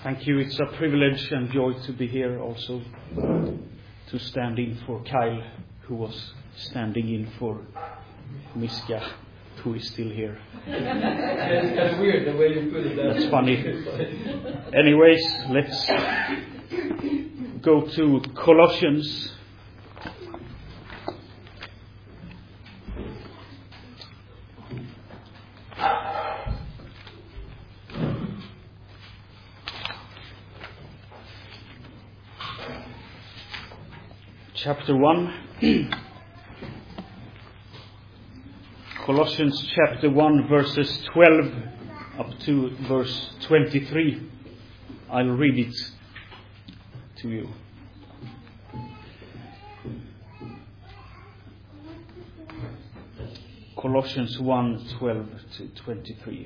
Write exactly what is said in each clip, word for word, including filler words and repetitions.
Thank you. It's a privilege and joy to be here also, to stand in for Kyle, who was standing in for Miska, who is still here. It's kind of weird the way you put it. That's funny. Anyways, let's go to Colossians. Chapter one. Colossians chapter one, verses twelve up to verse twenty-three. I'll read it to you. Colossians one, twelve to twenty-three.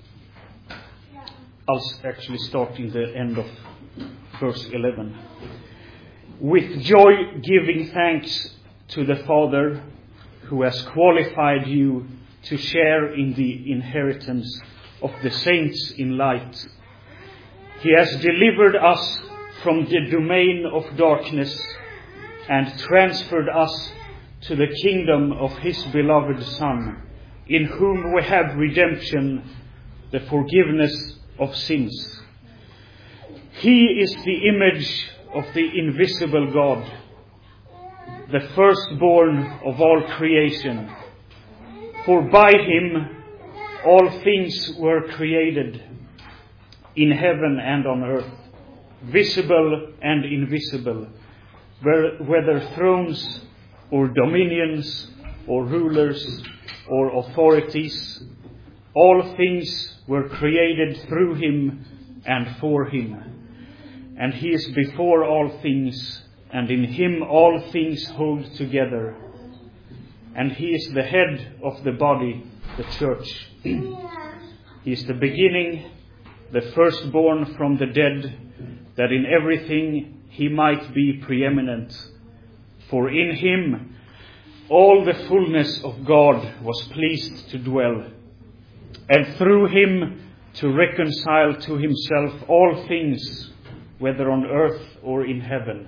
I'll actually start in the end of verse eleven. With joy giving thanks to the Father who has qualified you to share in the inheritance of the saints in light. He has delivered us from the domain of darkness and transferred us to the kingdom of His beloved Son, in whom we have redemption, the forgiveness of sins. He is the image of the invisible God, the firstborn of all creation. For by Him all things were created, in heaven and on earth, visible and invisible, whether thrones or dominions or rulers or authorities. All things were created through Him and for Him. And He is before all things, and in Him all things hold together. And He is the head of the body, the church. He is the beginning, the firstborn from the dead, that in everything He might be preeminent. For in Him all the fullness of God was pleased to dwell, and through Him to reconcile to Himself all things, whether on earth or in heaven,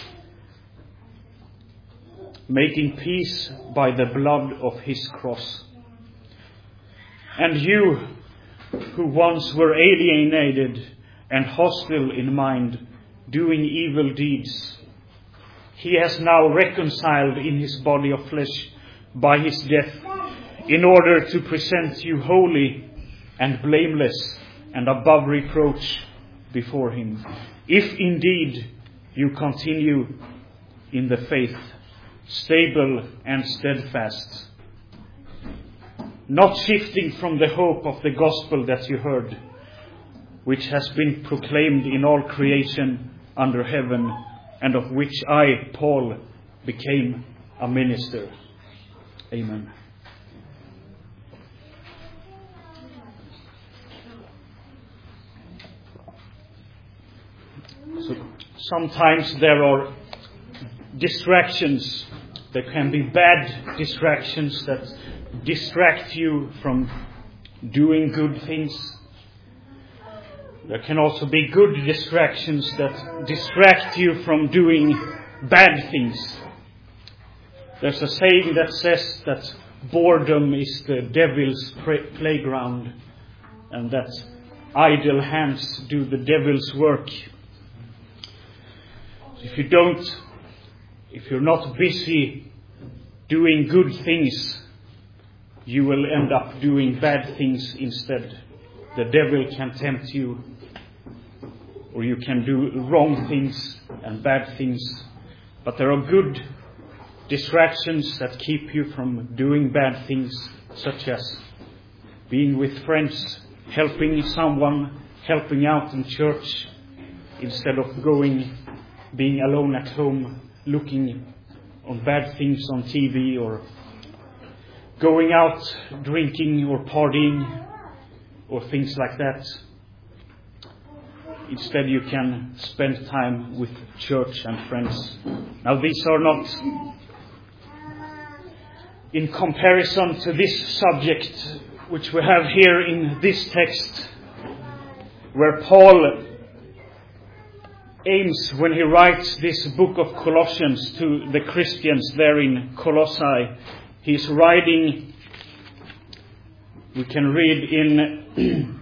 making peace by the blood of His cross. And you, who once were alienated and hostile in mind, doing evil deeds, He has now reconciled in His body of flesh by His death, in order to present you holy and blameless and above reproach before Him, if indeed you continue in the faith, stable and steadfast, not shifting from the hope of the gospel that you heard, which has been proclaimed in all creation under heaven, and of which I, Paul, became a minister. Amen. So sometimes there are distractions. There can be bad distractions that distract you from doing good things. There can also be good distractions that distract you from doing bad things. There's a saying that says that boredom is the devil's playground, and that idle hands do the devil's work. If you don't, if you're not busy doing good things, you will end up doing bad things instead. The devil can tempt you, or you can do wrong things and bad things. But there are good distractions that keep you from doing bad things, such as being with friends, helping someone, helping out in church, instead of going being alone at home, looking on bad things on T V, or going out drinking or partying or things like that. Instead, you can spend time with church and friends. Now, these are not in comparison to this subject which we have here in this text, where Paul aims when he writes this book of Colossians to the Christians there in Colossae. He's writing, we can read in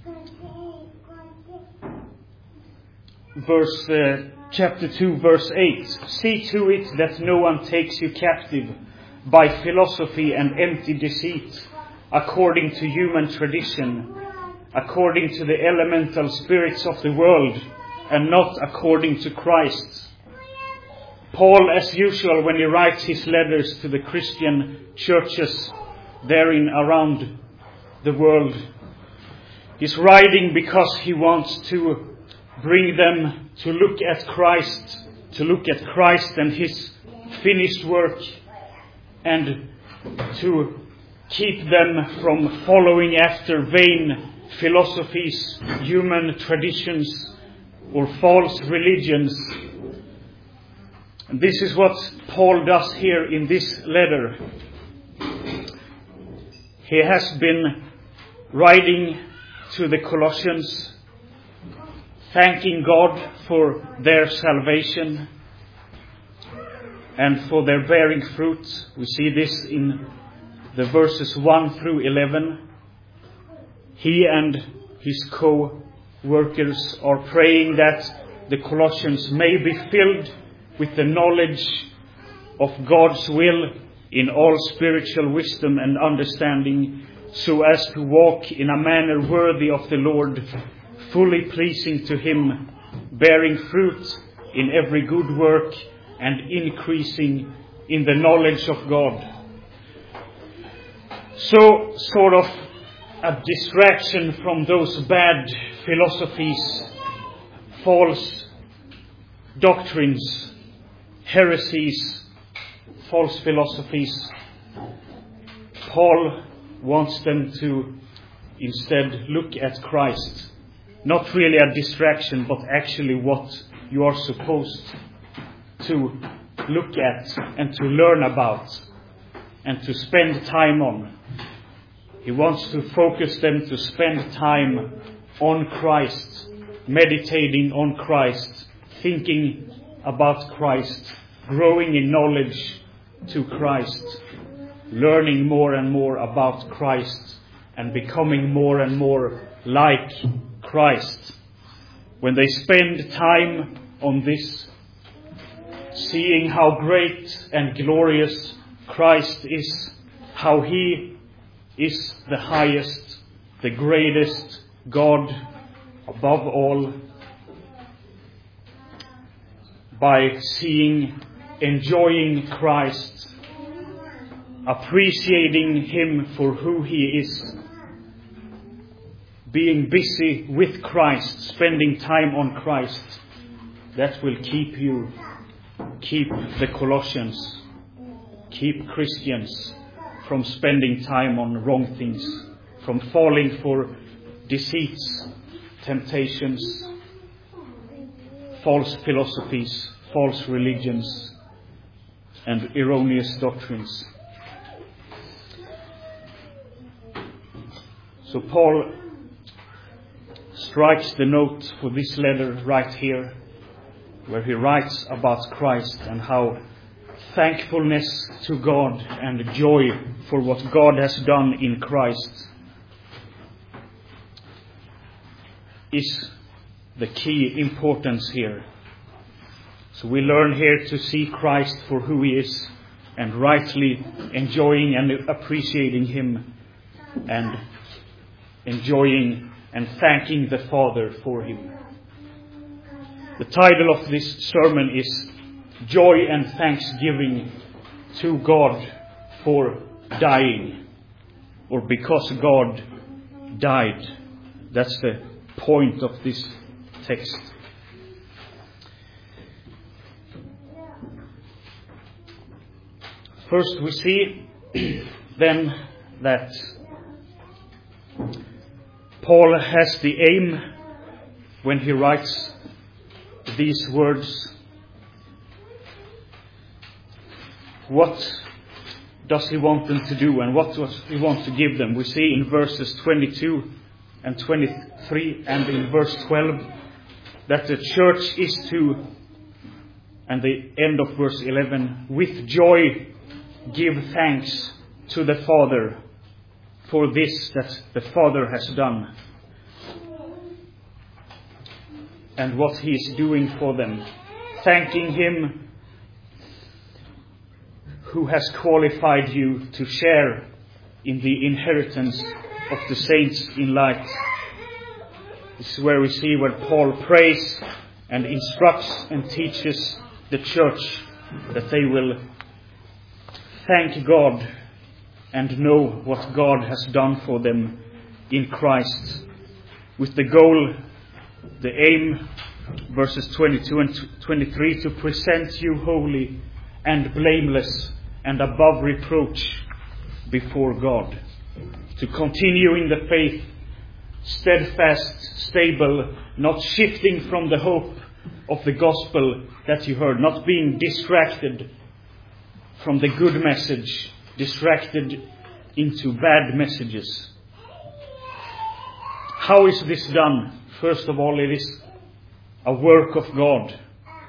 verse uh, chapter two, verse eight. See to it that no one takes you captive by philosophy and empty deceit, according to human tradition, according to the elemental spirits of the world, and not according to Christ. Paul, as usual, when he writes his letters to the Christian churches therein around the world, he's writing because he wants to bring them to look at Christ, to look at Christ and his finished work, and to keep them from following after vain philosophies, human traditions, or false religions. And this is what Paul does here in this letter. He has been writing to the Colossians, thanking God for their salvation and for their bearing fruit. We see this in the verses one through eleven. He and his co-workers are praying that the Colossians may be filled with the knowledge of God's will in all spiritual wisdom and understanding, so as to walk in a manner worthy of the Lord, fully pleasing to Him, bearing fruit in every good work and increasing in the knowledge of God. So, sort of a distraction from those bad philosophies, false doctrines, heresies, false philosophies. Paul wants them to instead look at Christ. Not really a distraction, but actually what you are supposed to look at and to learn about and to spend time on. He wants to focus them to spend time on Christ, meditating on Christ, thinking about Christ, growing in knowledge to Christ, learning more and more about Christ, and becoming more and more like Christ. When they spend time on this, seeing how great and glorious Christ is, how He is the highest, the greatest God above all, by seeing, enjoying Christ, appreciating Him for who He is, being busy with Christ, spending time on Christ, that will keep you, keep the Colossians, keep Christians from spending time on wrong things, from falling for deceits, temptations, false philosophies, false religions, and erroneous doctrines. So Paul strikes the note for this letter right here, where he writes about Christ and how thankfulness to God and joy for what God has done in Christ is the key importance here. So we learn here to see Christ for who He is, and rightly enjoying and appreciating Him, and enjoying and thanking the Father for Him. The title of this sermon is Joy and Thanksgiving to God for dying, or because God died. That's the point of this text. First we see then that Paul has the aim when he writes these words. What does he want them to do, and what does he want to give them? We see in verses twenty-two and twenty-three and in verse twelve that the church is to, and the end of verse eleven, with joy give thanks to the Father for this that the Father has done, and what He is doing for them, thanking Him who has qualified you to share in the inheritance of the saints in light. This is where we see where Paul prays and instructs and teaches the church that they will thank God and know what God has done for them in Christ, with the goal, the aim, verses twenty-two and twenty-three, to present you holy and blameless and above reproach before God, to continue in the faith, steadfast, stable, not shifting from the hope of the gospel that you heard, not being distracted from the good message, distracted into bad messages. How is this done? First of all, it is a work of God.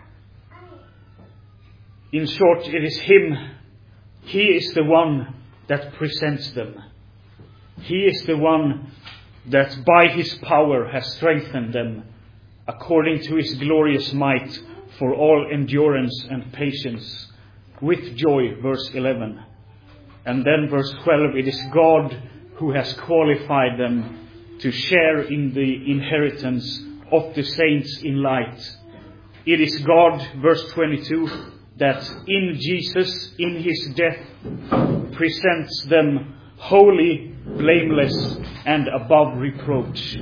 In short, it is Him. He is the one that presents them. He is the one that by His power has strengthened them according to His glorious might for all endurance and patience, with joy, verse eleven. And then verse twelve, it is God who has qualified them to share in the inheritance of the saints in light. It is God, verse twenty-two, that in Jesus, in His death, presents them holy, blameless, and above reproach.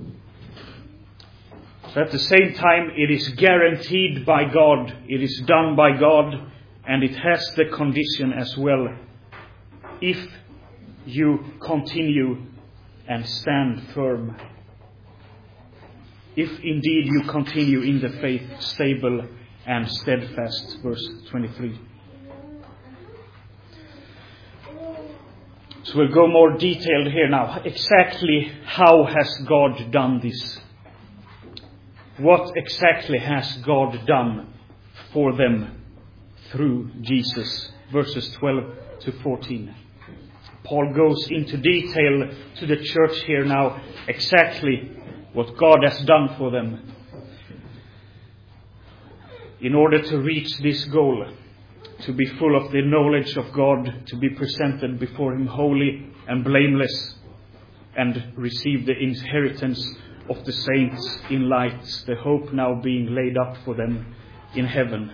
So at the same time, it is guaranteed by God, it is done by God, and it has the condition as well. If you continue and stand firm. If indeed you continue in the faith, stable and steadfast, verse twenty-three. So we'll go more detailed here now. Exactly how has God done this? What exactly has God done for them through Jesus? Verses twelve to fourteen. Paul goes into detail to the church here now, exactly what God has done for them in order to reach this goal, to be full of the knowledge of God, to be presented before Him holy and blameless, and receive the inheritance of the saints in light, the hope now being laid up for them in heaven.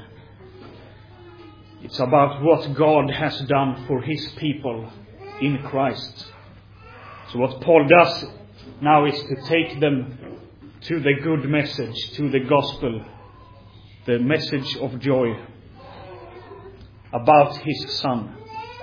It's about what God has done for His people in Christ. So what Paul does now is to take them to the good message, to the gospel, the message of joy about His Son.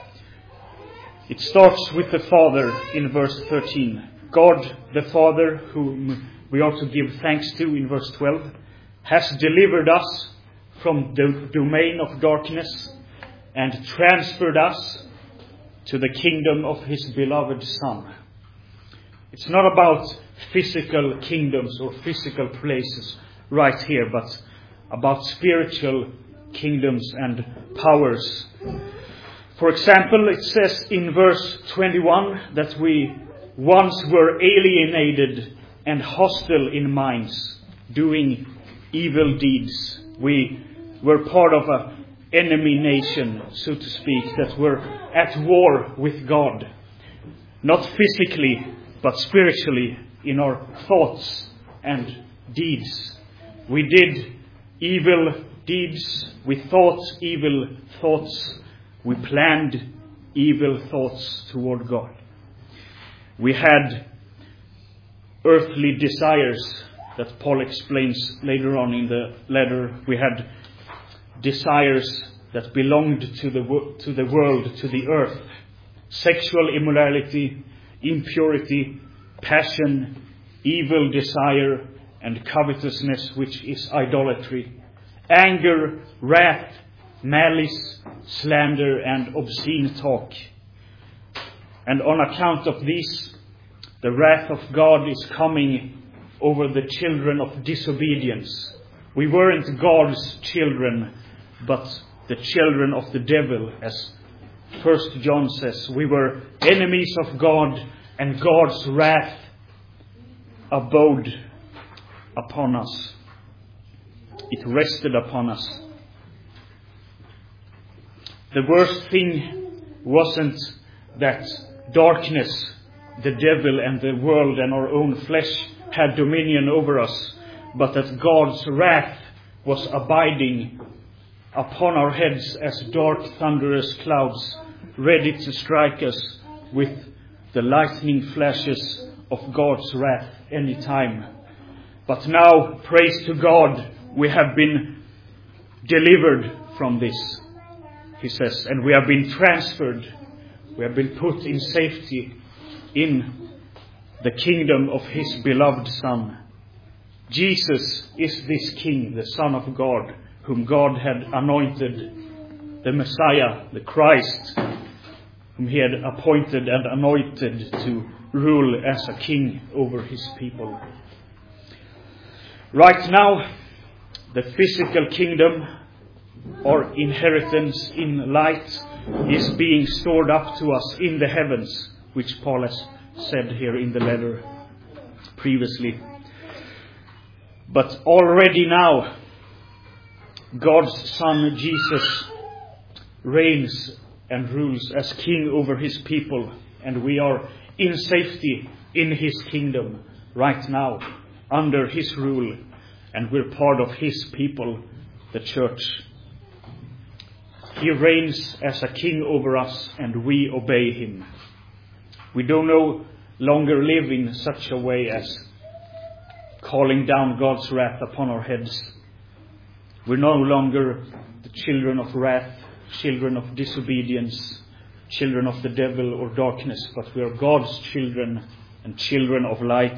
It starts with the Father in verse thirteen. God the Father, whom we ought to give thanks to in verse twelve, has delivered us from the domain of darkness and transferred us to the kingdom of His beloved Son. It's not about physical kingdoms or physical places right here, but about spiritual kingdoms and powers. For example, it says in verse twenty-one that we once were alienated and hostile in minds, doing evil deeds. We were part of an enemy nation, so to speak, that were at war with God. Not physically, but spiritually, in our thoughts and deeds. We did evil deeds. We thought evil thoughts. We planned evil thoughts toward God. We had earthly desires that Paul explains later on in the letter. We had desires that belonged to the to the world, to the earth. Sexual immorality, impurity, passion, evil desire, and covetousness, which is idolatry. Anger, wrath, malice, slander, and obscene talk. And on account of these, the wrath of God is coming over the children of disobedience. We weren't God's children, but the children of the devil, as First John says. We were enemies of God, and God's wrath abode upon us. It rested upon us. The worst thing wasn't that darkness, the devil and the world and our own flesh had dominion over us, but that God's wrath was abiding upon our heads as dark thunderous clouds, ready to strike us with the lightning flashes of God's wrath any time. But now, praise to God, we have been delivered from this, he says, and we have been transferred. We have been put in safety in the kingdom of his beloved Son. Jesus is this King, the Son of God, whom God had anointed, the Messiah, the Christ, whom he had appointed and anointed to rule as a king over his people. Right now, the physical kingdom, or inheritance in light, is being stored up to us in the heavens, which Paul has said here in the letter previously. But already now, God's Son Jesus reigns and rules as King over his people, and we are in safety in his kingdom right now, under his rule, and we're part of his people, the church. He reigns as a king over us, and we obey him. We do no longer live in such a way as calling down God's wrath upon our heads. We're no longer the children of wrath, children of disobedience, children of the devil or darkness, but we are God's children and children of light.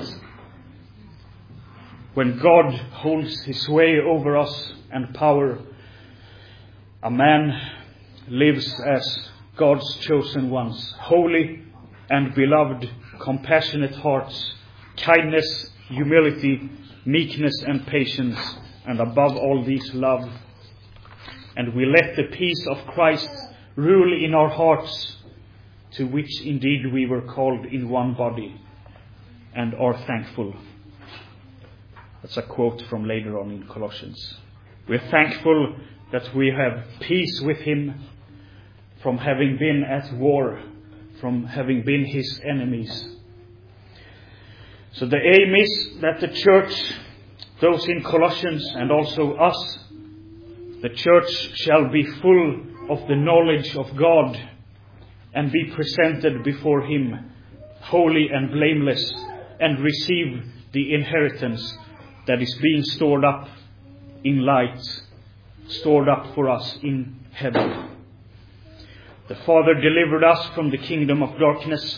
When God holds his sway over us and power, a man lives as God's chosen ones, holy and beloved, compassionate hearts, kindness, humility, meekness and patience, and above all these, love. And we let the peace of Christ rule in our hearts, to which indeed we were called in one body, and are thankful. That's a quote from later on in Colossians. We're thankful that we have peace with him, from having been at war, from having been his enemies. So the aim is that the church, those in Colossians and also us, the church shall be full of the knowledge of God and be presented before him, holy and blameless, and receive the inheritance that is being stored up in light, stored up for us in heaven. The Father delivered us from the kingdom of darkness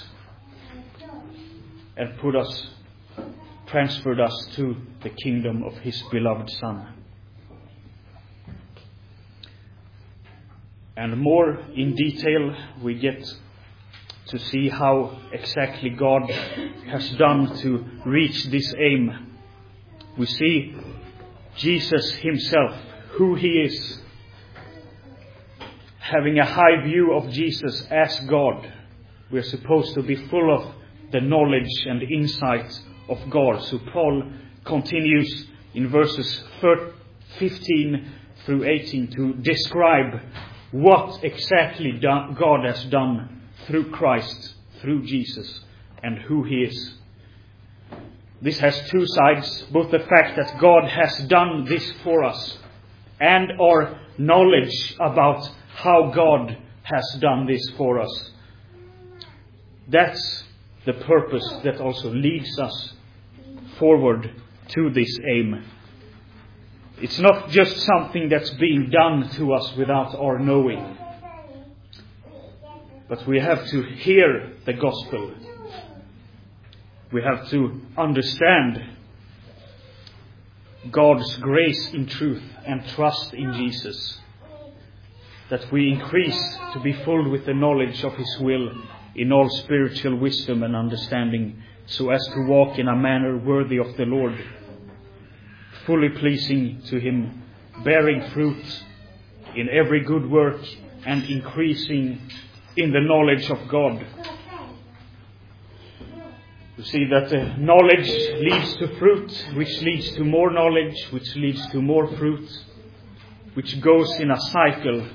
and put us, transferred us to the kingdom of his beloved Son. And more in detail, we get to see how exactly God has done to reach this aim. We see Jesus himself, who he is, having a high view of Jesus as God. We're supposed to be full of the knowledge and insight of God. So Paul continues in verses fifteen through eighteen to describe what exactly God has done through Christ, through Jesus, and who he is. This has two sides, both the fact that God has done this for us and our knowledge about how God has done this for us. That's the purpose that also leads us forward to this aim. It's not just something that's being done to us without our knowing. But we have to hear the gospel. We have to understand God's grace in truth and trust in Jesus. That we increase to be full with the knowledge of his will in all spiritual wisdom and understanding, so as to walk in a manner worthy of the Lord, fully pleasing to Him, bearing fruit in every good work and increasing in the knowledge of God. You see that uh, knowledge leads to fruit, which leads to more knowledge, which leads to more fruit, which goes in a cycle.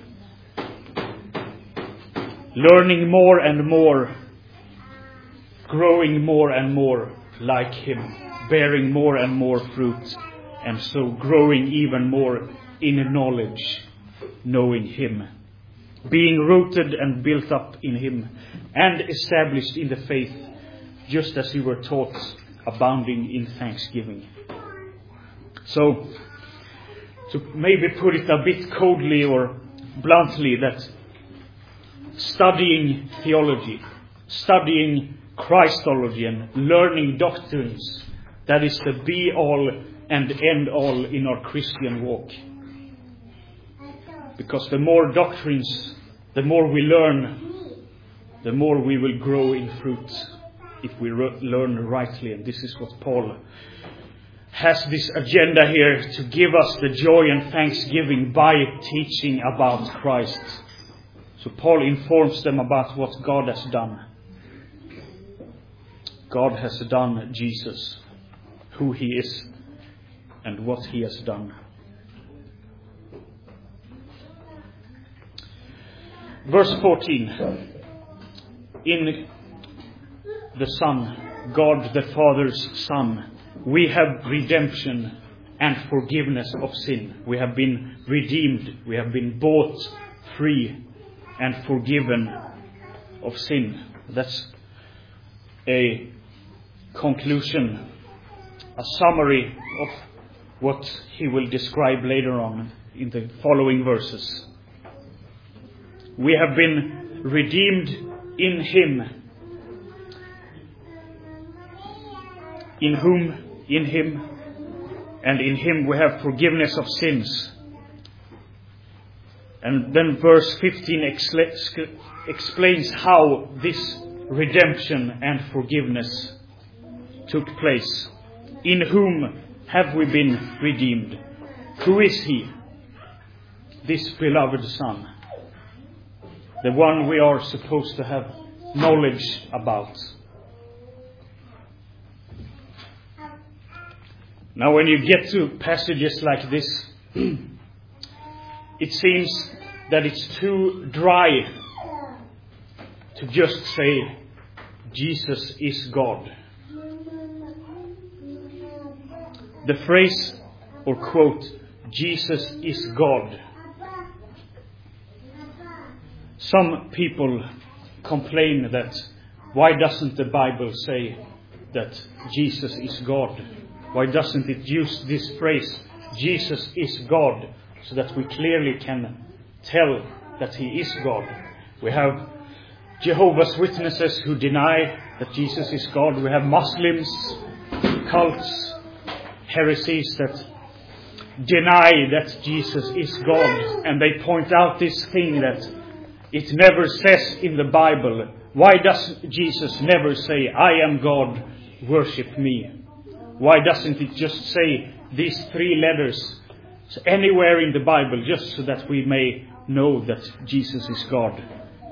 Learning more and more, growing more and more like Him, bearing more and more fruit, and so growing even more in knowledge, knowing Him, being rooted and built up in Him, and established in the faith, just as you were taught, abounding in thanksgiving. So, to maybe put it a bit coldly or bluntly, that studying theology, studying Christology and learning doctrines, that is the be-all and end-all in our Christian walk. Because the more doctrines, the more we learn, the more we will grow in fruit, if we re- learn rightly. And this is what Paul has this agenda here, to give us the joy and thanksgiving by teaching about Christ. So Paul informs them about what God has done. God has done Jesus, who He is, and what He has done. Verse fourteen. In the Son, God the Father's Son, we have redemption and forgiveness of sin. We have been redeemed. We have been bought free and forgiven of sin. That's a conclusion, a summary of what he will describe later on in the following verses. We have been redeemed in Him, in whom, in Him, and in Him we have forgiveness of sins. And then verse fifteen excla- explains how this redemption and forgiveness took place. In whom have we been redeemed? Who is He? This beloved Son, the one we are supposed to have knowledge about. Now, when you get to passages like this, it seems that it's too dry to just say, Jesus is God. The phrase or quote, Jesus is God. Some people complain that why doesn't the Bible say that Jesus is God? Why doesn't it use this phrase, Jesus is God, so that we clearly can tell that He is God? We have Jehovah's Witnesses who deny that Jesus is God. We have Muslims, cults, heresies that deny that Jesus is God. And they point out this thing that it never says in the Bible. Why does Jesus never say, I am God, worship me? Why doesn't it just say these three letters anywhere in the Bible, just so that we may know that Jesus is God?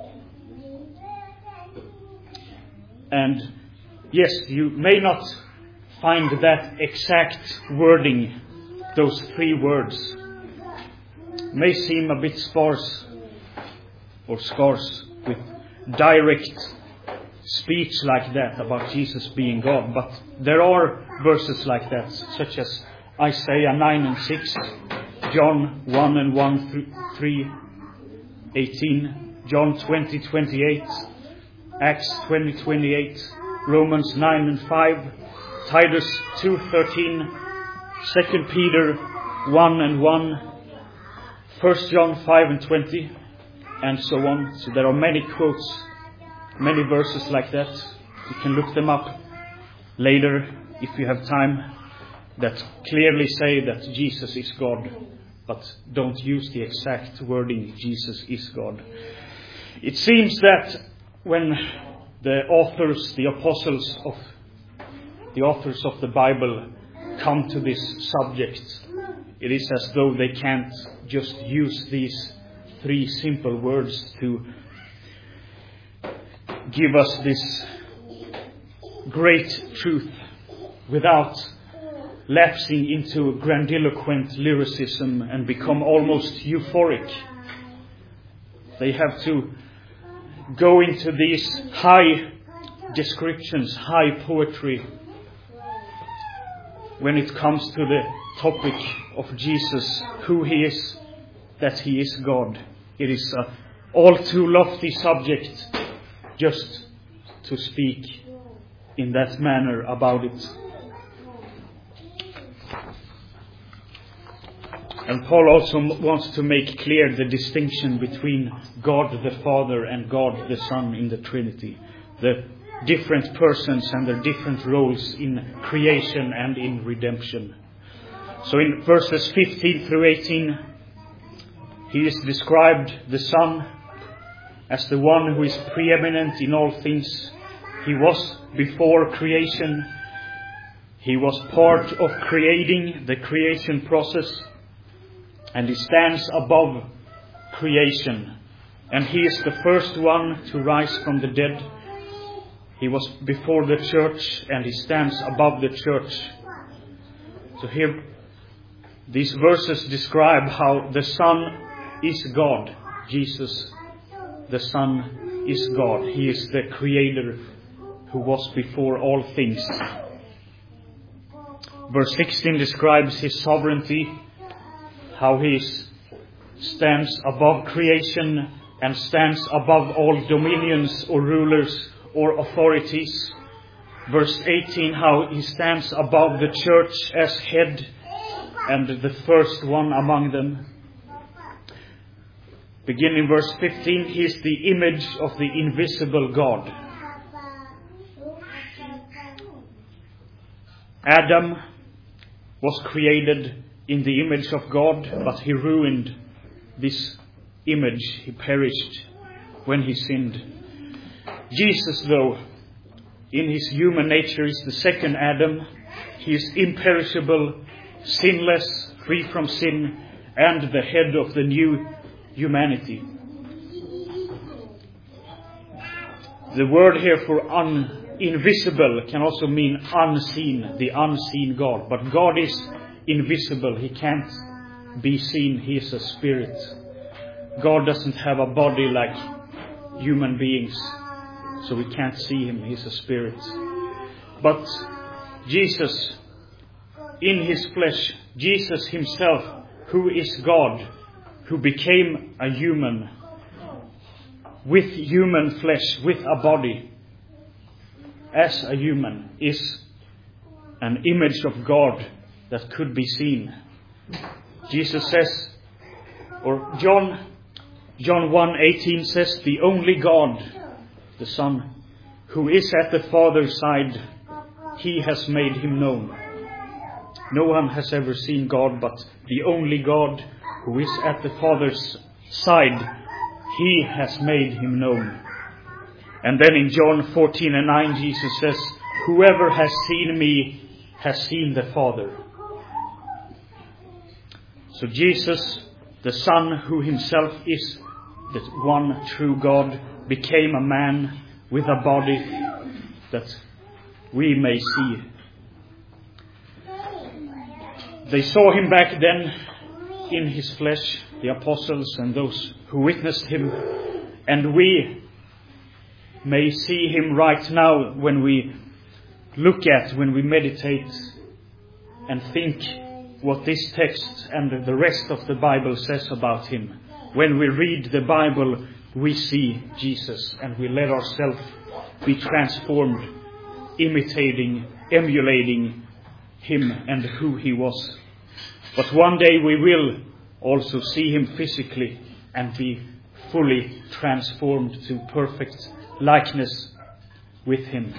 And yes, you may not find that exact wording, those three words. May seem a bit sparse or scarce with direct speech like that about Jesus being God. But there are verses like that, such as Isaiah nine and six, John one and one through three, eighteen, John twenty, twenty-eight, Acts twenty, twenty-eight, Romans nine and five, Titus two, thirteen, Second Peter one and one, First John five and twenty, and so on. So there are many quotes, many verses like that. You can look them up later if you have time, that clearly say that Jesus is God, but don't use the exact wording, Jesus is God. It seems that when the authors, the apostles of the authors of the Bible come to this subject, it is as though they can't just use these three simple words to give us this great truth without lapsing into grandiloquent lyricism and become almost euphoric. They have to go into these high descriptions, high poetry, when it comes to the topic of Jesus, who He is, that He is God. It is an all too lofty subject just to speak in that manner about it. And Paul also wants to make clear the distinction between God the Father and God the Son in the Trinity. The different persons and their different roles in creation and in redemption. So in verses fifteen through eighteen, He is described, the Son, as the one who is preeminent in all things. He was before creation. He was part of creating the creation process. And He stands above creation. And He is the first one to rise from the dead. He was before the church and He stands above the church. So here, these verses describe how the Son is God. Jesus, the Son, is God. He is the Creator who was before all things. Verse sixteen describes His sovereignty, how He stands above creation and stands above all dominions or rulers or authorities. Verse eighteen, how He stands above the church as head and the first one among them. Beginning in verse fifteen, He is the image of the invisible God. Adam was created in the image of God, but he ruined this image. He perished when he sinned. Jesus, though, in His human nature is the second Adam. He is imperishable, sinless, free from sin, and the head of the new humanity. The word here for un, invisible can also mean unseen, the unseen God. But God is invisible. He can't be seen. He is a spirit. God doesn't have a body like human beings, so we can't see Him. He's a spirit. But Jesus, in His flesh, Jesus Himself, who is God, who became a human, with human flesh, with a body, as a human, is an image of God that could be seen. Jesus says, or John, John one eighteen says, the only God, the Son, who is at the Father's side, He has made Him known. No one has ever seen God, but the only God who is at the Father's side, He has made Him known. And then in John fourteen and nine, Jesus says, whoever has seen me has seen the Father. So Jesus, the Son, who Himself is the one true God, became a man with a body that we may see. They saw Him back then in His flesh, the apostles and those who witnessed Him. And we may see Him right now when we look at, when we meditate and think what this text and the rest of the Bible says about Him. When we read the Bible, we see Jesus and we let ourselves be transformed, imitating, emulating Him and who He was. But one day we will also see Him physically and be fully transformed to perfect likeness with Him.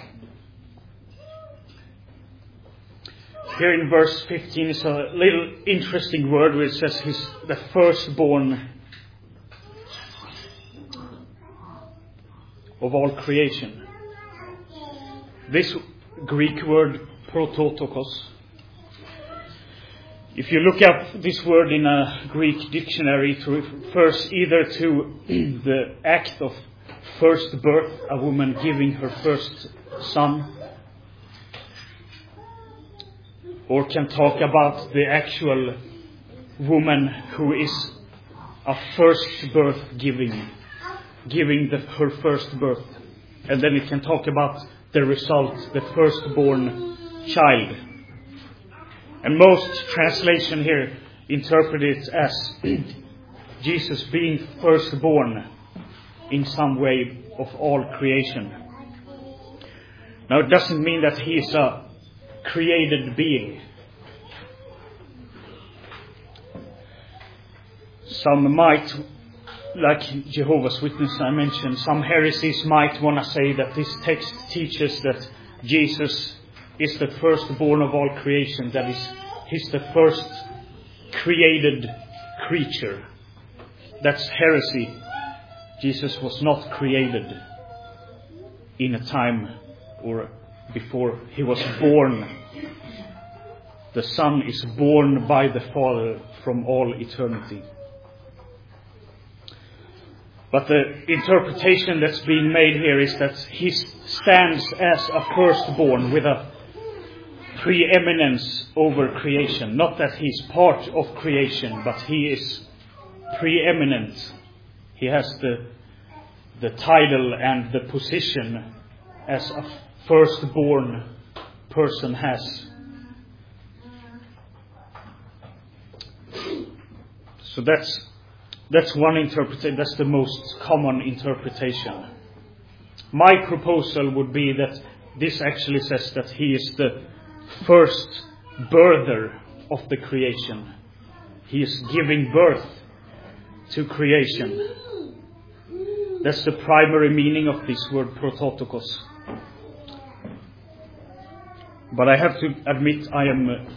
Here in verse fifteen is a little interesting word where it says He's the firstborn of all creation. This Greek word prototokos. If you look up this word in a Greek dictionary, it refers either to the act of first birth, a woman giving her first son, or can talk about the actual woman who is a first birth giving, giving the, her first birth. And then it can talk about the result, the firstborn child. And most translation here interpret it as Jesus being firstborn in some way of all creation. Now it doesn't mean that he is a created being. Some might, like Jehovah's Witnesses I mentioned, some heresies might want to say that this text teaches that Jesus is the firstborn of all creation, that is, he's the first created creature. That's heresy. Jesus was not created in a time or before he was born. The Son is born by the Father from all eternity. But the interpretation that's being made here is that he stands as a firstborn with a preeminence over creation. Not that he's part of creation, but he is preeminent. He has the, the title and the position as a firstborn person has. So that's that's one interpretation. That's the most common interpretation. My proposal would be that this actually says that he is the first birther of the creation. He is giving birth to creation. That's the primary meaning of this word prototokos. But I have to admit I am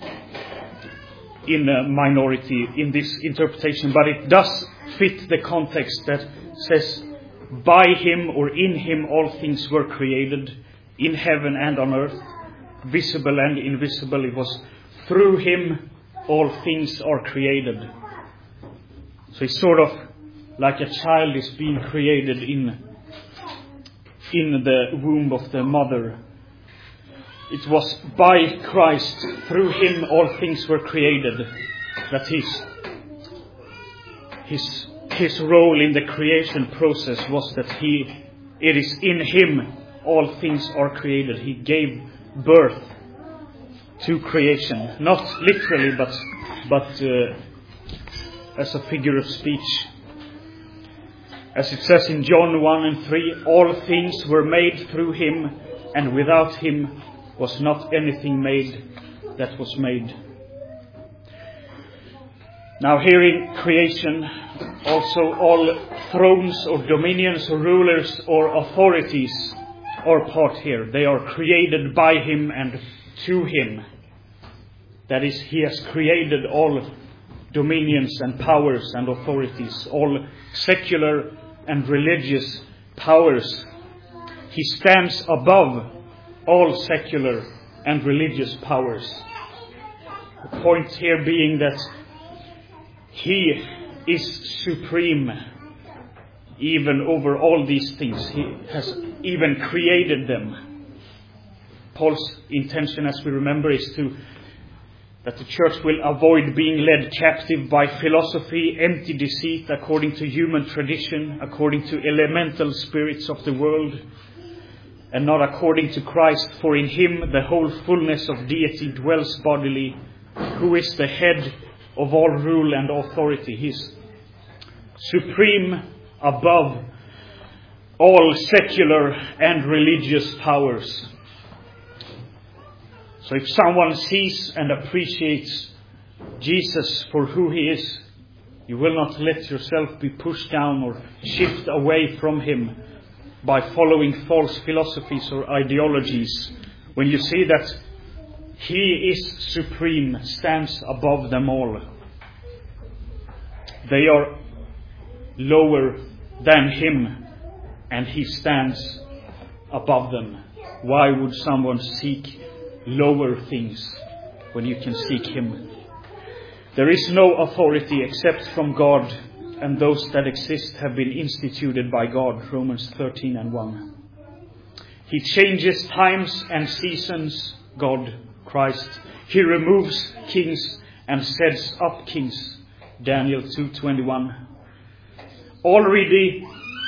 in a minority in this interpretation, but it does fit the context that says, by him or in him all things were created, in heaven and on earth, visible and invisible. It was through him all things are created. So it's sort of like a child is being created in, in the womb of the mother. It was by Christ, through him all things were created, that his, his, his role in the creation process was that he, it is in him all things are created. He gave birth to creation, not literally, but, but uh, as a figure of speech. As it says in John one and three, all things were made through him, and without him was not anything made that was made. Now here in creation, also all thrones or dominions or rulers or authorities are part here. They are created by him and to him. That is, he has created all dominions and powers and authorities, all secular and religious powers. He stands above all secular and religious powers. The point here being that he is supreme even over all these things. He has even created them. Paul's intention, as we remember, is to that the church will avoid being led captive by philosophy, empty deceit, according to human tradition, according to elemental spirits of the world, and not according to Christ, for in him the whole fullness of deity dwells bodily, who is the head of all rule and authority. He is supreme above all secular and religious powers. So if someone sees and appreciates Jesus for who he is, you will not let yourself be pushed down or shift away from him by following false philosophies or ideologies. When you see that he is supreme, stands above them all. They are lower than him, and he stands above them. Why would someone seek lower things when you can seek Him. There is no authority except from God, and those that exist have been instituted by God. Romans thirteen and one. He changes times and seasons, God, Christ. He removes kings and sets up kings. Daniel two twenty-one. Already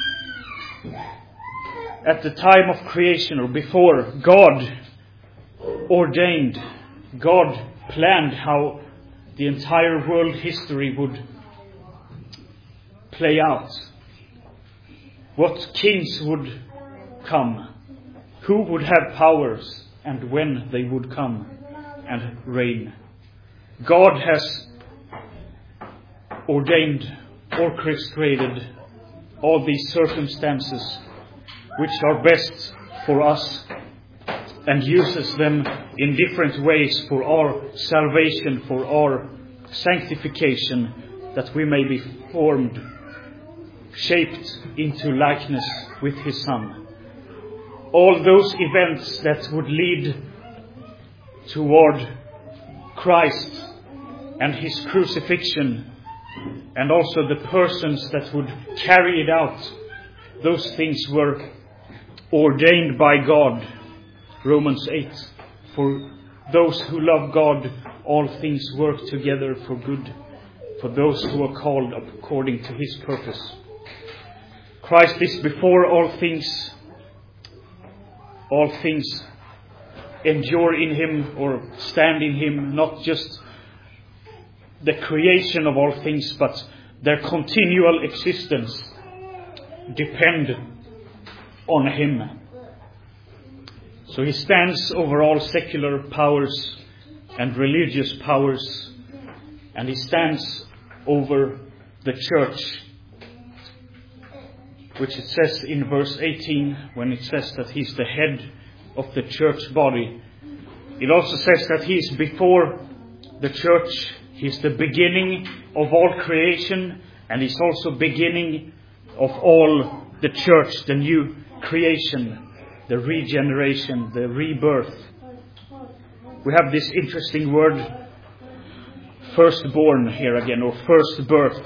at the time of creation, or before, God ordained, God planned how the entire world history would play out. What kings would come, who would have powers, and when they would come and reign. God has ordained, orchestrated all these circumstances which are best for us, and uses them in different ways for our salvation, for our sanctification, that we may be formed, shaped into likeness with His Son. All those events that would lead toward Christ and His crucifixion, and also the persons that would carry it out, those things were ordained by God. Romans eight. For those who love God, all things work together for good, for those who are called according to His purpose. Christ is before all things. All things endure in Him, or stand in Him, not just the creation of all things, but their continual existence depend on Him. So He stands over all secular powers and religious powers, and He stands over the church, which it says in verse eighteen, when it says that He's the head of the church body. It also says that He is before the church. He's the beginning of all creation, and He's also beginning of all the church, the new creation, the regeneration, the rebirth. We have this interesting word, firstborn, here again, or first birth.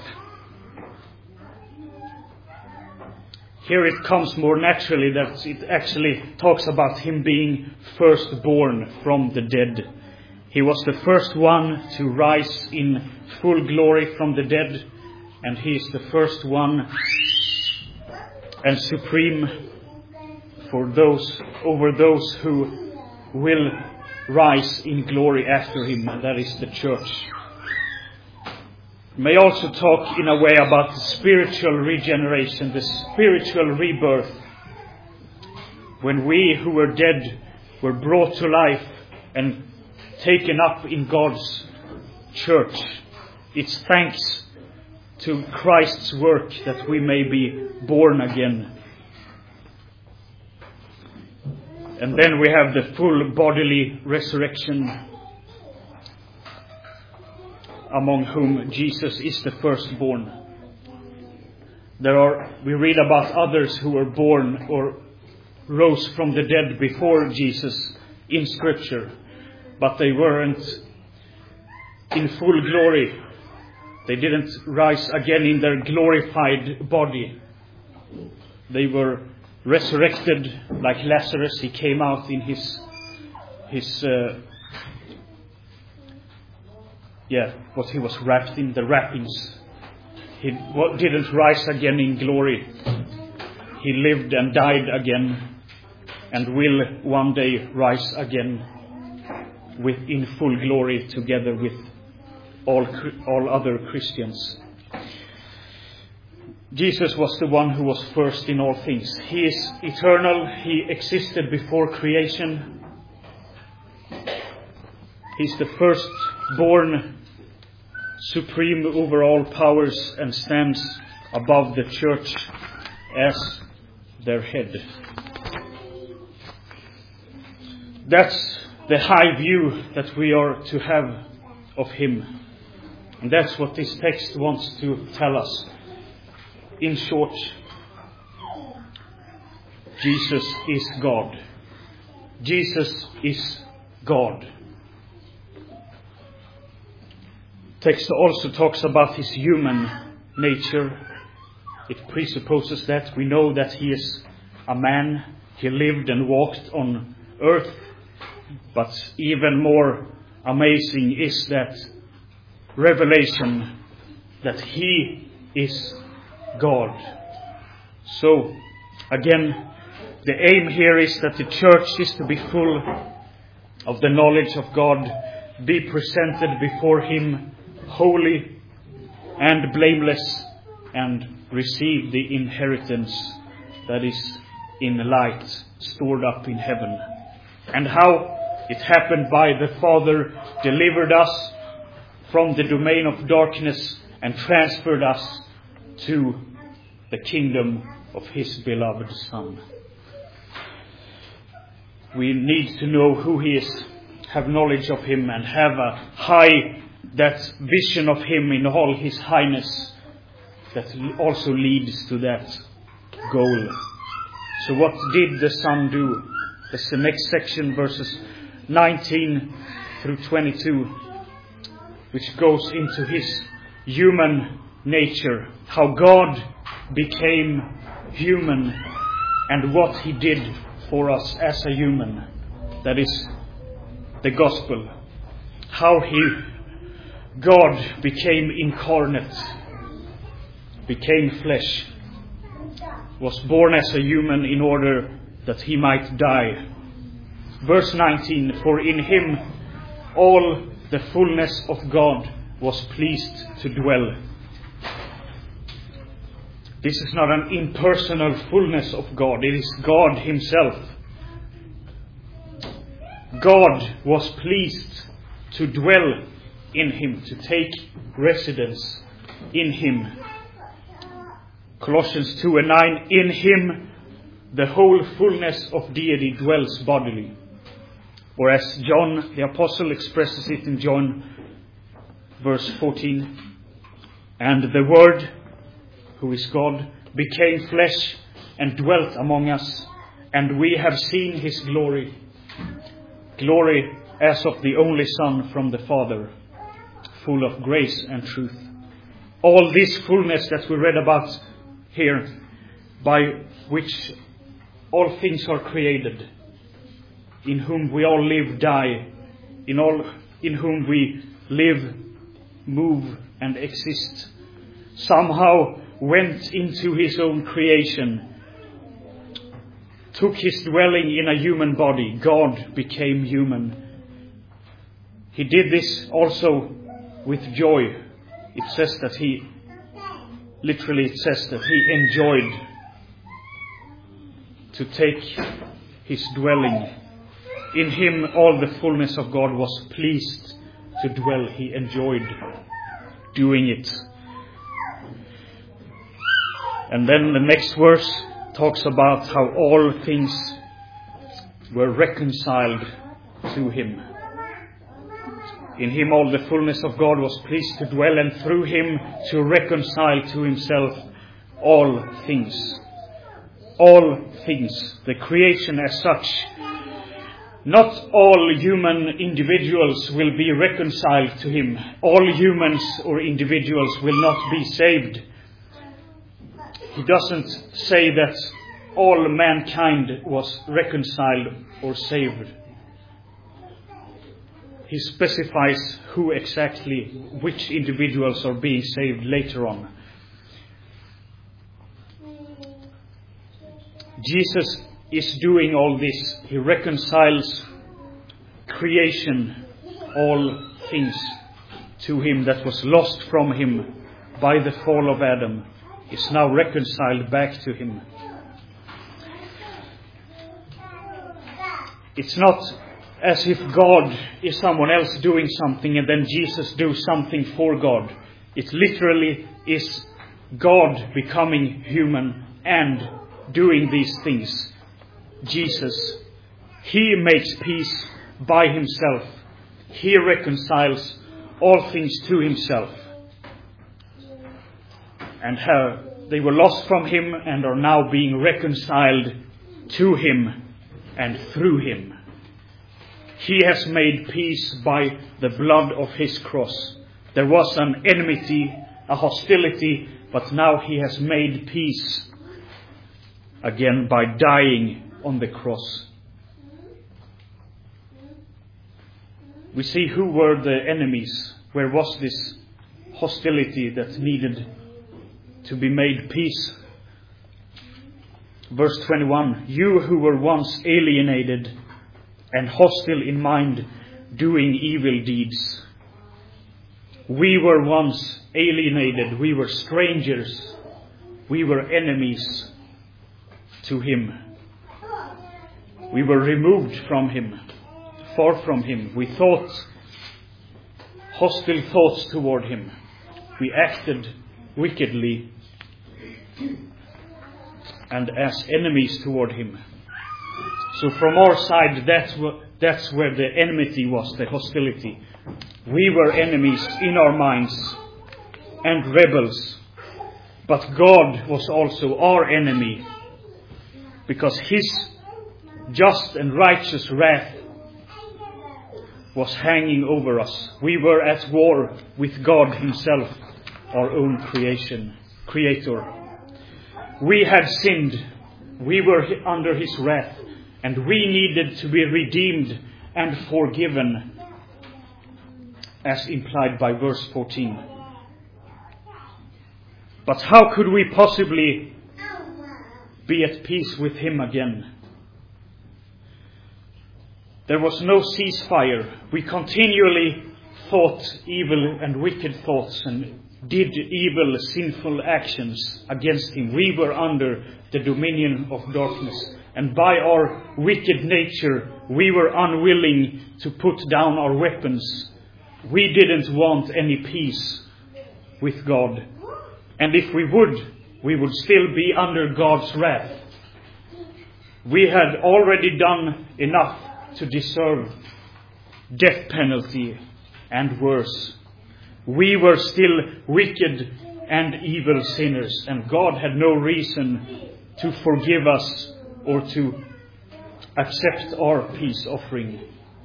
Here it comes more naturally that it actually talks about Him being firstborn from the dead. He was the first one to rise in full glory from the dead, and He is the first one and supreme for those, over those who will rise in glory after Him, and that is the church. May also talk in a way about the spiritual regeneration, the spiritual rebirth. When we who were dead were brought to life and taken up in God's church, it's thanks to Christ's work that we may be born again. And then we have the full bodily resurrection, among whom Jesus is the firstborn. There are, we read about others who were born or rose from the dead before Jesus in Scripture, but they weren't in full glory. They didn't rise again in their glorified body. They were resurrected like Lazarus. He came out in his his uh, yeah, what he was wrapped in, the wrappings. He didn't rise again in glory. He lived and died again, and will one day rise again with in full glory together with all all other Christians. Jesus was the one who was first in all things. He is eternal. He existed before creation. He's the firstborn, supreme over all powers, and stands above the church as their head. That's the high view that we are to have of Him. And that's what this text wants to tell us. In short, Jesus is God. Jesus is God. Text also talks about his human nature. It presupposes that we know that he is a man. He lived and walked on earth. But even more amazing is that revelation that he is God. So, again, the aim here is that the church is to be full of the knowledge of God, be presented before him holy and blameless, and receive the inheritance that is in light stored up in heaven. And how it happened by the Father delivered us from the domain of darkness and transferred us to the kingdom of his beloved Son. We need to know who he is, have knowledge of him, and have a high, that vision of him in all his highness that also leads to that goal. So what did the Son do? That's the next section, verses nineteen through twenty-two, which goes into his human nature, how God became human and what he did for us as a human. That is the gospel. How he, God, became incarnate, became flesh, was born as a human in order that he might die. Verse nineteen, for in him all the fullness of God was pleased to dwell. This is not an impersonal fullness of God. It is God himself. God was pleased to dwell in him, to take residence in him. Colossians two and nine, in him the whole fullness of deity dwells bodily. Or as John the Apostle expresses it in John verse fourteen, and the Word, who is God, became flesh and dwelt among us, and we have seen his glory, glory as of the only Son from the Father, full of grace and truth. All this fullness that we read about here, by which all things are created, in whom we all live, die, in all in whom we live, move, and exist, somehow went into his own creation, took his dwelling in a human body. God became human. He did this also with joy. It says that he, literally it says that he enjoyed to take his dwelling. In him all the fullness of God was pleased to dwell. He enjoyed doing it. And then the next verse talks about how all things were reconciled to him. In him all the fullness of God was pleased to dwell, and through him to reconcile to himself all things. All things. The creation as such. Not all human individuals will be reconciled to him. All humans or individuals will not be saved. He doesn't say that all mankind was reconciled or saved. He specifies who exactly, which individuals are being saved later on. Jesus is doing all this. He reconciles creation, all things, to him that was lost from him by the fall of Adam. Is now reconciled back to him. It's not as if God is someone else doing something and then Jesus do something for God. It literally is God becoming human and doing these things. Jesus, he makes peace by himself. He reconciles all things to himself. And how they were lost from him and are now being reconciled to him and through him. He has made peace by the blood of his cross. There was an enmity, a hostility, but now he has made peace again by dying on the cross. We see who were the enemies. Where was this hostility that needed to be made peace? Verse twenty-one, you who were once alienated and hostile in mind, doing evil deeds. We were once alienated, we were strangers, we were enemies to him. We were removed from him, far from him. We thought hostile thoughts toward him. We acted wickedly and as enemies toward him. So from our side, that's, what, that's where the enmity was, the hostility. We were enemies in our minds and rebels. But God was also our enemy, because his just and righteous wrath was hanging over us. We were at war with God himself, our own creation, creator. We had sinned. We were under his wrath, and we needed to be redeemed and forgiven, as implied by verse fourteen. But how could we possibly be at peace with him again? There was no ceasefire. We continually thought evil and wicked thoughts and did evil, sinful actions against him. We were under the dominion of darkness. And by our wicked nature, we were unwilling to put down our weapons. We didn't want any peace with God. And if we would, we would still be under God's wrath. We had already done enough to deserve death penalty and worse. We were still wicked and evil sinners, and God had no reason to forgive us or to accept our peace offering,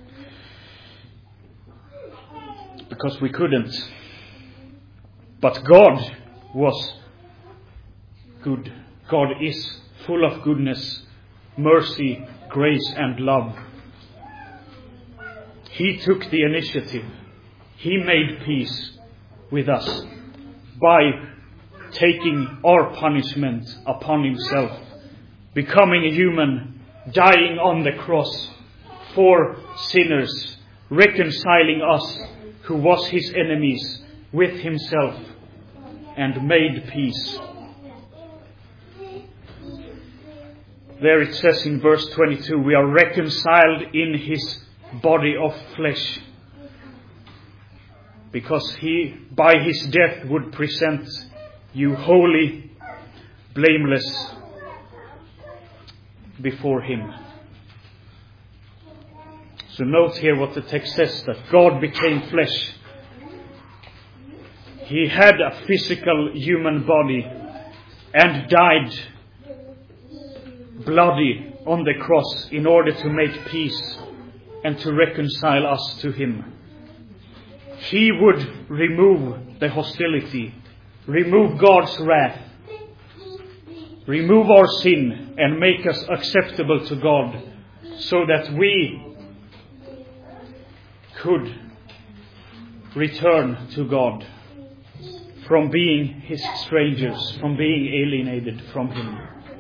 because we couldn't. But God was good. God is full of goodness, mercy, grace, and love. He took the initiative. He made peace with us by taking our punishment upon himself, becoming a human, dying on the cross for sinners, reconciling us who was his enemies with himself, and made peace. There it says in verse twenty-two, we are reconciled in his body of flesh, because he, by his death, would present you holy, blameless before him. So note here what the text says, that God became flesh. He had a physical human body and died bloody on the cross in order to make peace and to reconcile us to him. He would remove the hostility, remove God's wrath, remove our sin, and make us acceptable to God, so that we could return to God from being his strangers, from being alienated from him.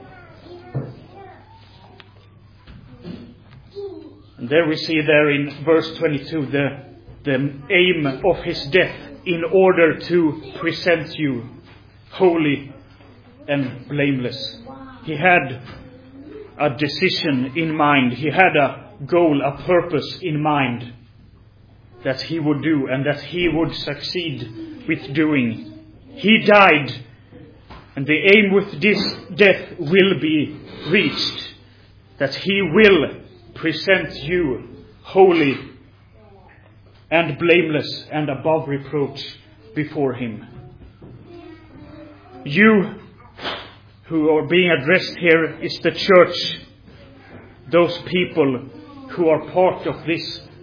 And there we see there in verse twenty-two the, the aim of his death, in order to present you holy and blameless. He had a decision in mind. He had a goal, a purpose in mind that he would do and that he would succeed with doing. He died, and the aim with this death will be reached, that he will present you holy and blameless and above reproach before him. You who are being addressed here is the church, those people who are part of this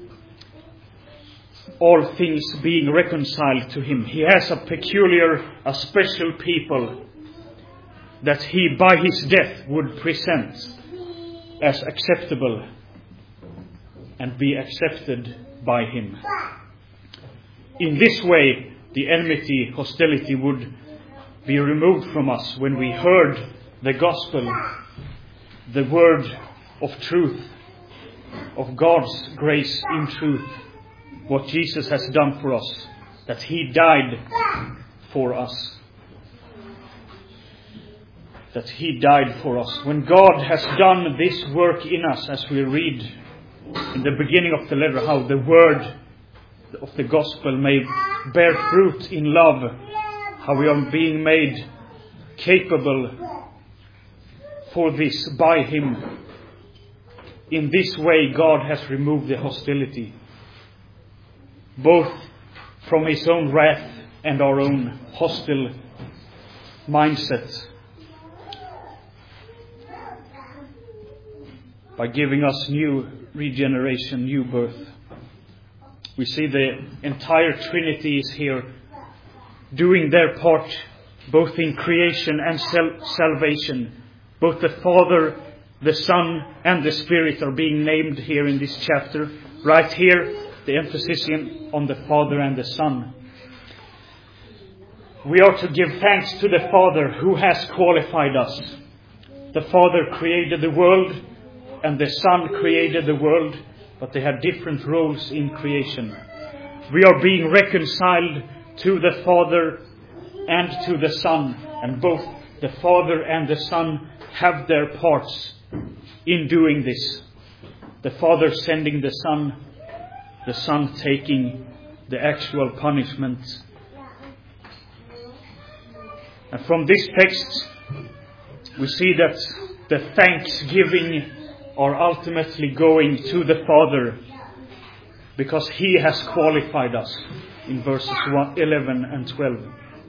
all things being reconciled to him. He has a peculiar, a special people that he by his death would present as acceptable and be accepted by him. In this way, the enmity, hostility would be removed from us when we heard the gospel, the word of truth, of God's grace in truth, what Jesus has done for us, that he died for us. That he died for us. When God has done this work in us, as we read in the beginning of the letter, how the word of the gospel may bear fruit in love, how we are being made capable for this by him. In this way, God has removed the hostility, both from his own wrath and our own hostile mindset, by giving us new regeneration, new birth. We see the entire Trinity is here doing their part, both in creation and sal- salvation. Both the Father, the Son, and the Spirit are being named here in this chapter. Right here, the emphasis in, on the Father and the Son. We are to give thanks to the Father who has qualified us. The Father created the world, and the Son created the world, but they had different roles in creation. We are being reconciled to the Father and to the Son, and both the Father and the Son have their parts in doing this. The Father sending the Son, the Son taking the actual punishment. And from this text, we see that the thanksgiving are ultimately going to the Father, because he has qualified us in verses eleven and twelve.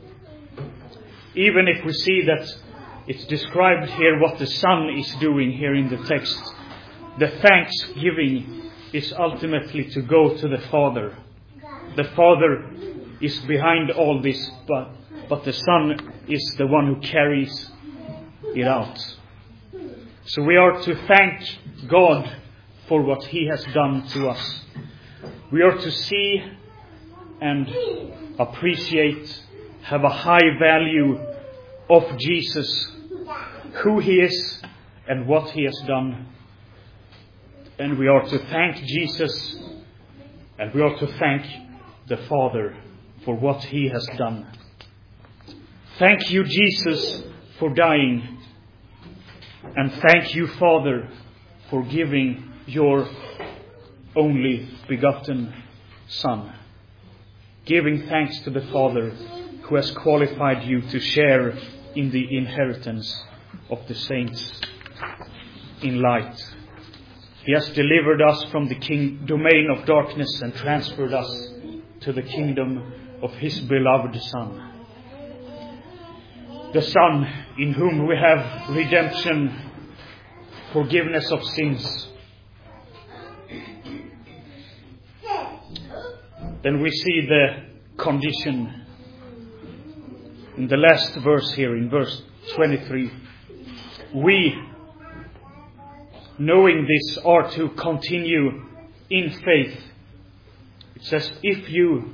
Even if we see that it's described here what the Son is doing here in the text, the thanksgiving is ultimately to go to the Father. The Father is behind all this, but, but the Son is the one who carries it out. So we are to thank God for what he has done to us. We are to see and appreciate, have a high value of Jesus, who he is and what he has done. And we are to thank Jesus, and we are to thank the Father for what he has done. Thank you, Jesus, for dying. And thank you, Father, for giving your only begotten Son. Giving thanks to the Father who has qualified you to share in the inheritance of the saints in light. He has delivered us from the king, domain of darkness and transferred us to the kingdom of his beloved Son. The Son in whom we have redemption, forgiveness of sins. Then we see the condition in the last verse here, in verse twenty-three. We, knowing this, are to continue in faith. It says, if you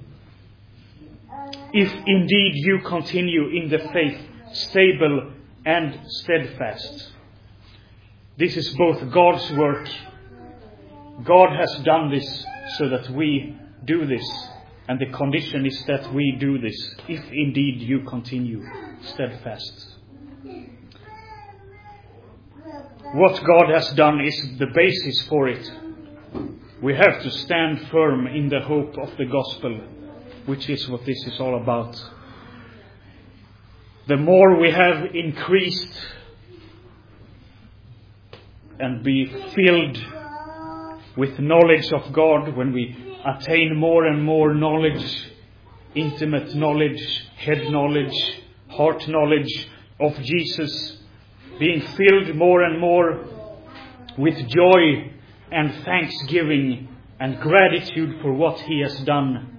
If indeed you continue in the faith, stable and steadfast. This is both God's work. God has done this so that we do this. And the condition is that we do this, if indeed you continue steadfast. What God has done is the basis for it. We have to stand firm in the hope of the gospel, which is what this is all about. The more we have increased and be filled with knowledge of God, when we attain more and more knowledge, intimate knowledge, head knowledge, heart knowledge of Jesus, being filled more and more with joy and thanksgiving and gratitude for what He has done.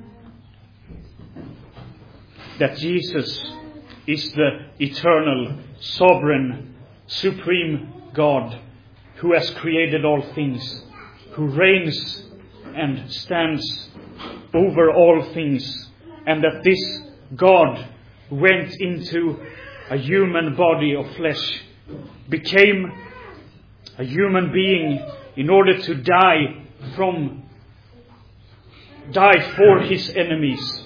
That Jesus is the eternal, sovereign, supreme God who has created all things, who reigns and stands over all things, and that this God went into a human body of flesh, became a human being in order to die from, die for His enemies.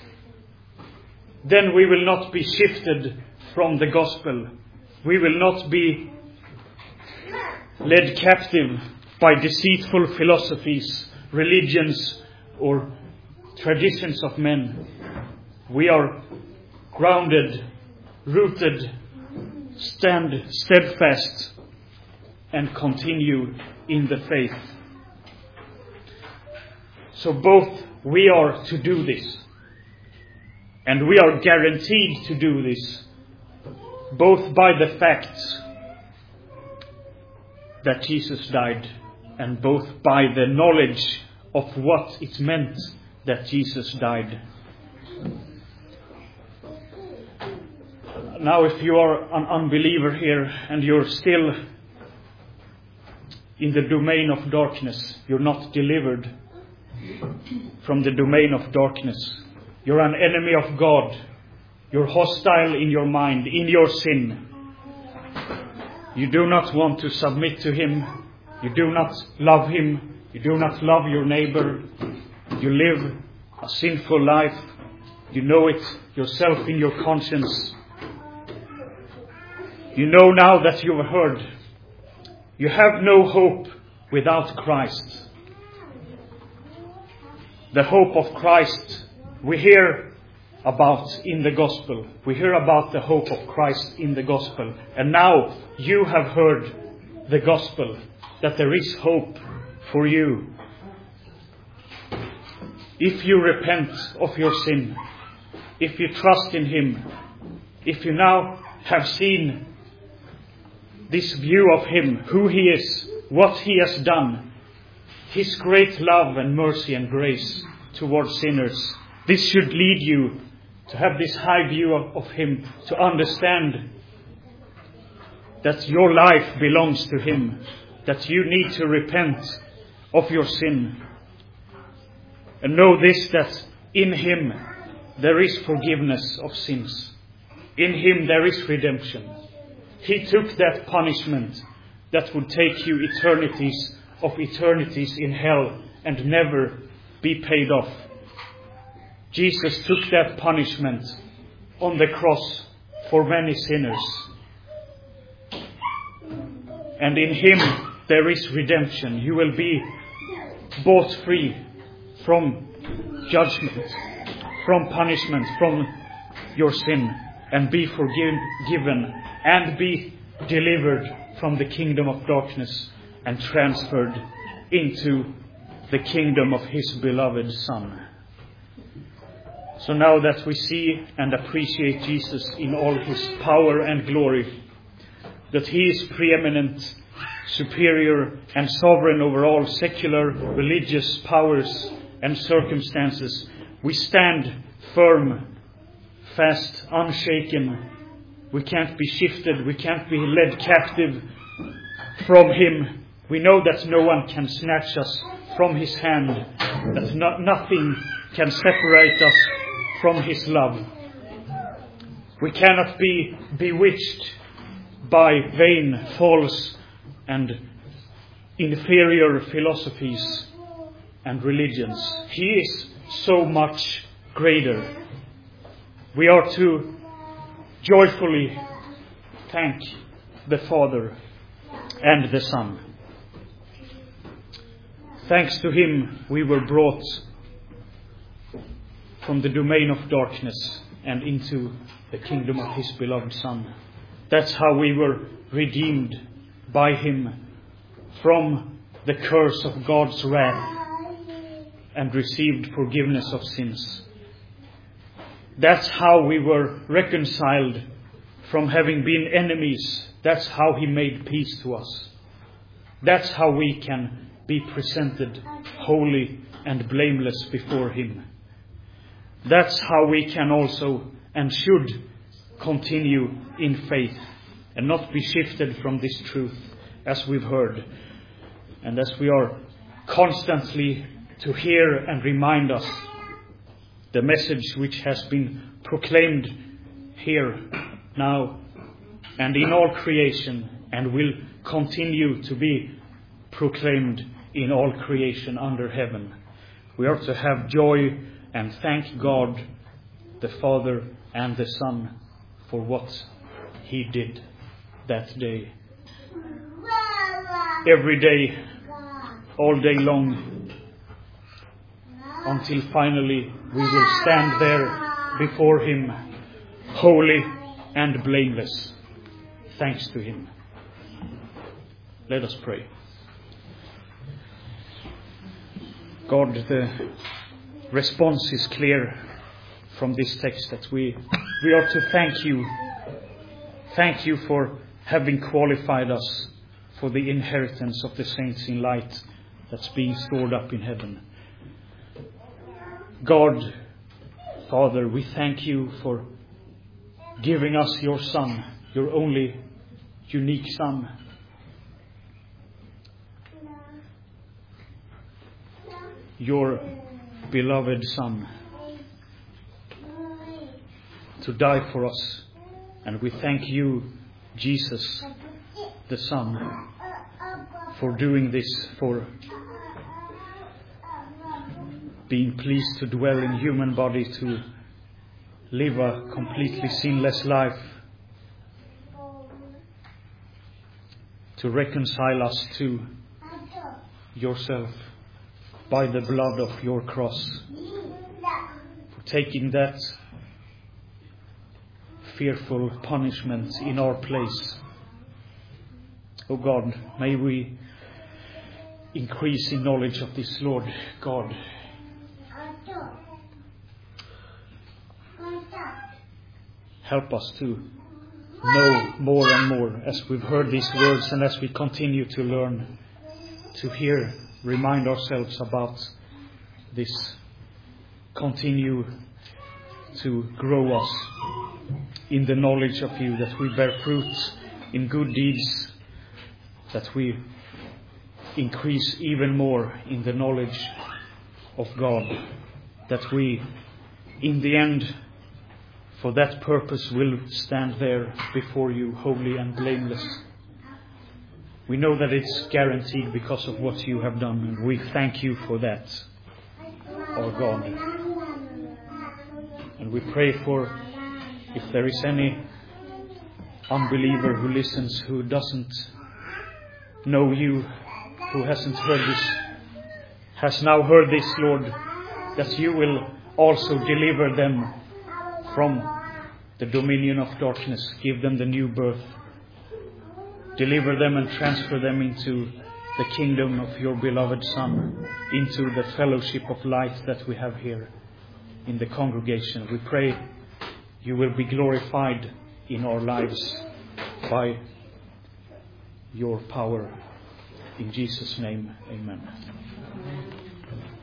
Then we will not be shifted from the gospel. We will not be led captive by deceitful philosophies, religions, or traditions of men. We are grounded, rooted, stand steadfast, and continue in the faith. So both we are to do this, and we are guaranteed to do this, both by the fact that Jesus died, and both by the knowledge of what it meant that Jesus died. Now, if you are an unbeliever here and you're still in the domain of darkness, you're not delivered from the domain of darkness. You're an enemy of God. You're hostile in your mind, in your sin. You do not want to submit to Him. You do not love Him. You do not love your neighbor. You live a sinful life. You know it yourself in your conscience. You know now that you've heard. You have no hope without Christ. The hope of Christ we hear about in the gospel. We hear about the hope of Christ in the gospel. And now you have heard the gospel, that there is hope for you. If you repent of your sin, if you trust in Him, if you now have seen this view of Him, who He is, what He has done, His great love and mercy and grace towards sinners, this should lead you to have this high view of, of Him, to understand that your life belongs to Him, that you need to repent of your sin. And know this, that in Him there is forgiveness of sins. In Him there is redemption. He took that punishment that would take you eternities of eternities in hell and never be paid off. Jesus took that punishment on the cross for many sinners. And in Him there is redemption. You will be bought free from judgment, from punishment, from your sin, and be forgiven and be delivered from the kingdom of darkness and transferred into the kingdom of His beloved Son. So now that we see and appreciate Jesus in all His power and glory, that He is preeminent, superior and sovereign over all secular religious powers and circumstances, we stand firm, fast, unshaken. We can't be shifted. We can't be led captive from Him. We know that no one can snatch us from His hand, that no, nothing can separate us from His love. We cannot be bewitched by vain, false, and inferior philosophies and religions. He is so much greater. We are to joyfully thank the Father and the Son. Thanks to Him we were brought from the domain of darkness and into the kingdom of His beloved Son. That's how we were redeemed by Him from the curse of God's wrath and received forgiveness of sins. That's how we were reconciled from having been enemies. That's how He made peace to us. That's how we can be presented holy and blameless before Him. That's how we can also and should continue in faith and not be shifted from this truth as we've heard. And as we are constantly to hear and remind us the message which has been proclaimed here now and in all creation and will continue to be proclaimed in all creation under heaven. We are to have joy and thank God, the Father and the Son, for what He did that day. Every day, all day long, until finally we will stand there before Him, holy and blameless. Thanks to Him. Let us pray. God, the response is clear from this text that we, we are to thank You. Thank You for having qualified us for the inheritance of the saints in light that's being stored up in heaven. God, Father, we thank You for giving us Your Son, Your only unique Son. Your beloved Son, to die for us. And we thank You, Jesus, the Son, for doing this, for being pleased to dwell in human body, to live a completely sinless life, to reconcile us to Yourself by the blood of Your cross, for taking that fearful punishment in our place. Oh God, may we increase in knowledge of this, Lord God. Help us to know more and more as we've heard these words and as we continue to learn, to hear, remind ourselves about this. Continue to grow us in the knowledge of You, that we bear fruit in good deeds, that we increase even more in the knowledge of God, that we, in the end, for that purpose will stand there before You, holy and blameless. We know that it's guaranteed because of what You have done, and we thank You for that, our God. And we pray for, if there is any unbeliever who listens, who doesn't know You, who hasn't heard this, has now heard this, Lord, that You will also deliver them from the dominion of darkness. Give them the new birth. Deliver them and transfer them into the kingdom of Your beloved Son, into the fellowship of light that we have here in the congregation. We pray You will be glorified in our lives by Your power. In Jesus' name, amen.